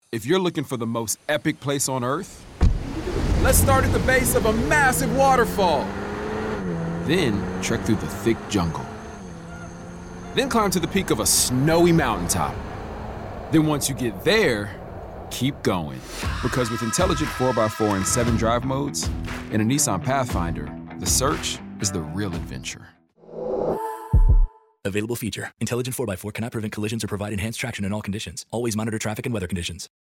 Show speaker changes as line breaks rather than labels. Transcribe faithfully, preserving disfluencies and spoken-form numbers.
If you're looking for the most epic place on Earth, let's start at the base of a massive waterfall. Then trek through the thick jungle. Then climb to the peak of a snowy mountaintop. Then once you get there, keep going. Because with intelligent four by four and seven drive modes and a Nissan Pathfinder, the search is the real adventure.
Available feature. Intelligent four by four cannot prevent collisions or provide enhanced traction in all conditions. Always monitor traffic and weather conditions.